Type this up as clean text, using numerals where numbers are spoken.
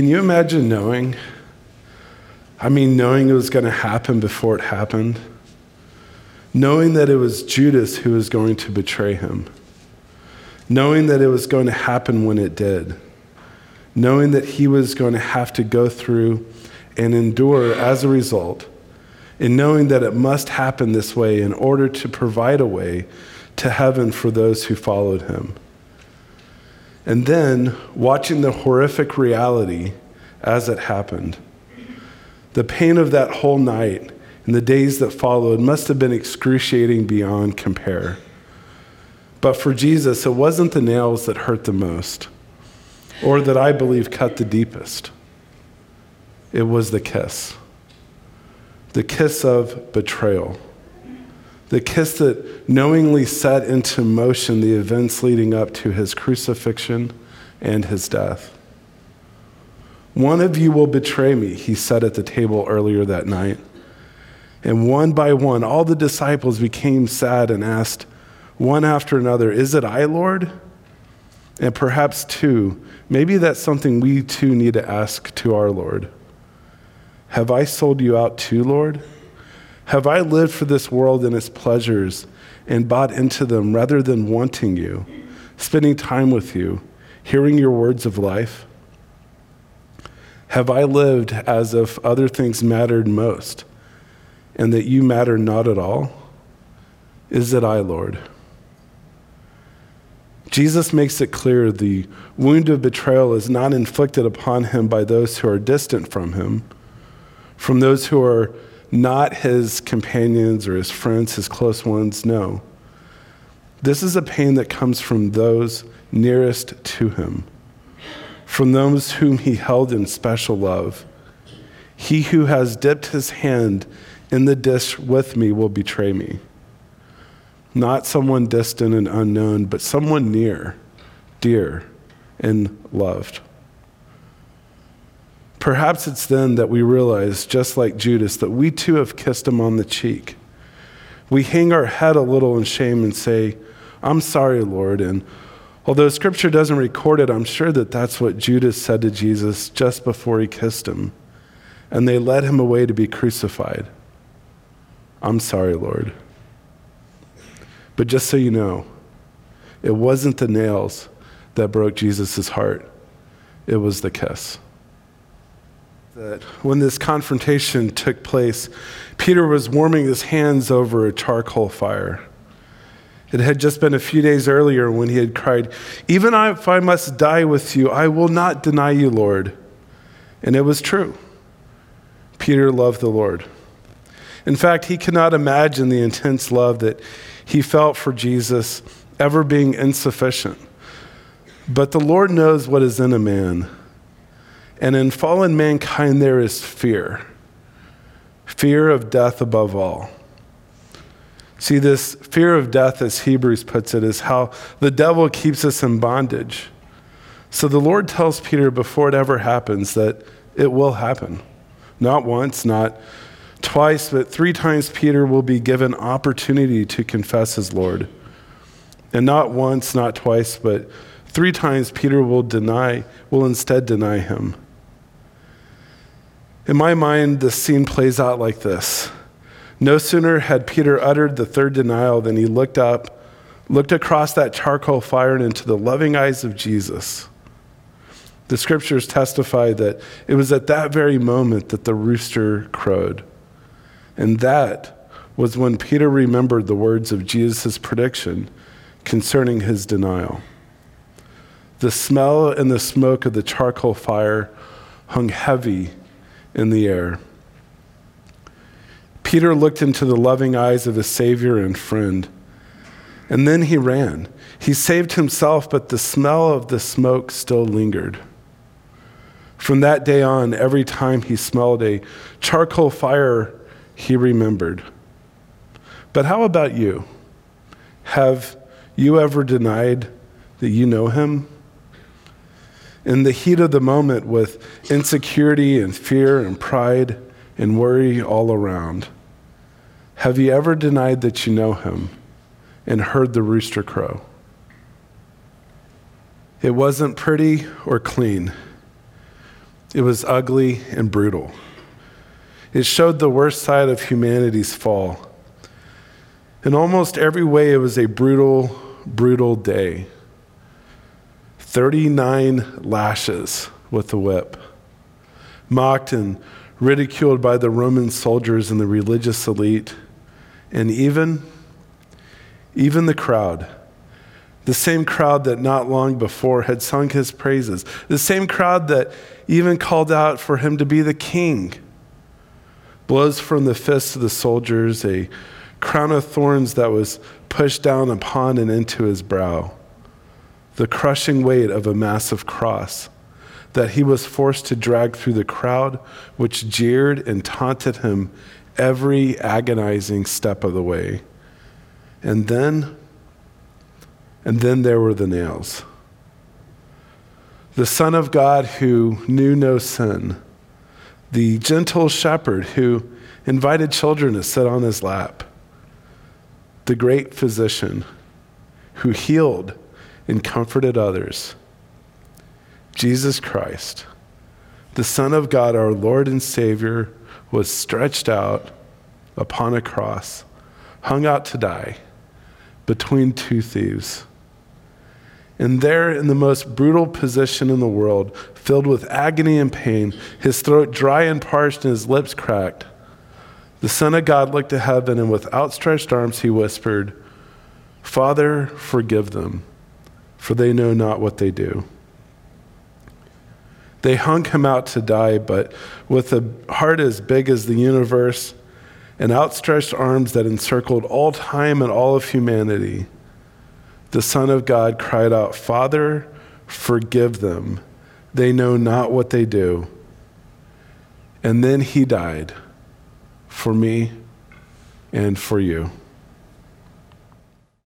Can you imagine knowing? Knowing it was going to happen before it happened. Knowing that it was Judas who was going to betray him. Knowing that it was going to happen when it did. Knowing that he was going to have to go through and endure as a result. And knowing that it must happen this way in order to provide a way to heaven for those who followed him. And then watching the horrific reality as it happened. The pain of that whole night and the days that followed must have been excruciating beyond compare. But for Jesus, it wasn't the nails that hurt the most, or that I believe cut the deepest. It was the kiss of betrayal. The kiss that knowingly set into motion the events leading up to his crucifixion and his death. One of you will betray me, he said at the table earlier that night. And one by one, all the disciples became sad and asked one after another, "Is it I, Lord?" And perhaps too, maybe that's something we too need to ask to our Lord. Have I sold you out too, Lord? Have I lived for this world and its pleasures and bought into them rather than wanting you, spending time with you, hearing your words of life? Have I lived as if other things mattered most and that you matter not at all? Is it I, Lord? Jesus makes it clear the wound of betrayal is not inflicted upon him by those who are distant from him, from those who are not his companions or his friends, his close ones. No. This is a pain that comes from those nearest to him, from those whom he held in special love. He who has dipped his hand in the dish with me will betray me. Not someone distant and unknown, but someone near, dear, and loved. Perhaps it's then that we realize, just like Judas, that we too have kissed him on the cheek. We hang our head a little in shame and say, "I'm sorry, Lord." And although Scripture doesn't record it, I'm sure that that's what Judas said to Jesus just before he kissed him. And they led him away to be crucified. "I'm sorry, Lord." But just so you know, it wasn't the nails that broke Jesus' heart. It was the kiss. That when this confrontation took place, Peter was warming his hands over a charcoal fire. It had just been a few days earlier when he had cried, "Even if I must die with you, I will not deny you, Lord." And it was true. Peter loved the Lord. In fact, he could not imagine the intense love that he felt for Jesus ever being insufficient. But the Lord knows what is in a man. And in fallen mankind, there is fear. Fear of death above all. See, this fear of death, as Hebrews puts it, is how the devil keeps us in bondage. So the Lord tells Peter before it ever happens that it will happen. Not once, not twice, but 3 times Peter will be given opportunity to confess his Lord. And not once, not twice, but 3 times Peter will instead deny him. In my mind, this scene plays out like this. No sooner had Peter uttered the 3rd denial than he looked across that charcoal fire and into the loving eyes of Jesus. The scriptures testify that it was at that very moment that the rooster crowed. And that was when Peter remembered the words of Jesus' prediction concerning his denial. The smell and the smoke of the charcoal fire hung heavy in the air. Peter looked into the loving eyes of his Savior and friend, and then he ran. He saved himself, but the smell of the smoke still lingered. From that day on, every time he smelled a charcoal fire, he remembered. But how about you? Have you ever denied that you know him? In the heat of the moment, with insecurity and fear and pride and worry all around, have you ever denied that you know him and heard the rooster crow? It wasn't pretty or clean. It was ugly and brutal. It showed the worst side of humanity's fall. In almost every way, it was a brutal, brutal day. 39 lashes with the whip, mocked and ridiculed by the Roman soldiers and the religious elite, and even the crowd. The same crowd that not long before had sung his praises. The same crowd that even called out for him to be the king. Blows from the fists of the soldiers, a crown of thorns that was pushed down upon and into his brow. The crushing weight of a massive cross that he was forced to drag through the crowd, which jeered and taunted him every agonizing step of the way. And then there were the nails. The Son of God who knew no sin, the gentle shepherd who invited children to sit on his lap, the great physician who healed and comforted others, Jesus Christ, the Son of God, our Lord and Savior, was stretched out upon a cross, hung out to die between two thieves. And there, in the most brutal position in the world, filled with agony and pain, his throat dry and parched and his lips cracked, the Son of God looked to heaven, and with outstretched arms he whispered, "Father, forgive them, for they know not what they do." They hung him out to die, but with a heart as big as the universe and outstretched arms that encircled all time and all of humanity, the Son of God cried out, "Father, forgive them. They know not what they do." And then he died for me and for you.